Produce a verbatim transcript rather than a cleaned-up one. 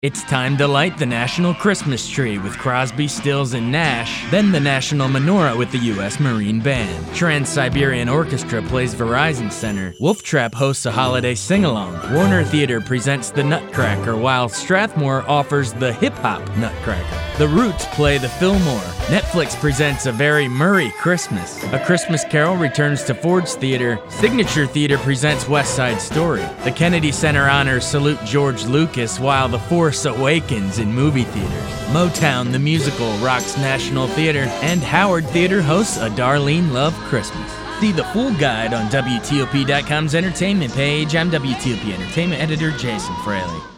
It's time to light the National Christmas Tree with Crosby, Stills, and Nash, then the National Menorah with the U S Marine Band. Trans-Siberian Orchestra plays Verizon Center. Wolf Trap hosts a holiday sing-along. Warner Theater presents the Nutcracker, while Strathmore offers the hip-hop Nutcracker. The Roots play the Fillmore. Netflix presents A Very Murray Christmas. A Christmas Carol returns to Ford's Theater. Signature Theater presents West Side Story. The Kennedy Center honors Salute George Lucas, while The Force Awakens in movie theaters. Motown the Musical rocks National Theater, and Howard Theater hosts A Darlene Love Christmas. See the full guide on W T O P dot com's entertainment page. I'm W T O P Entertainment Editor Jason Fraley.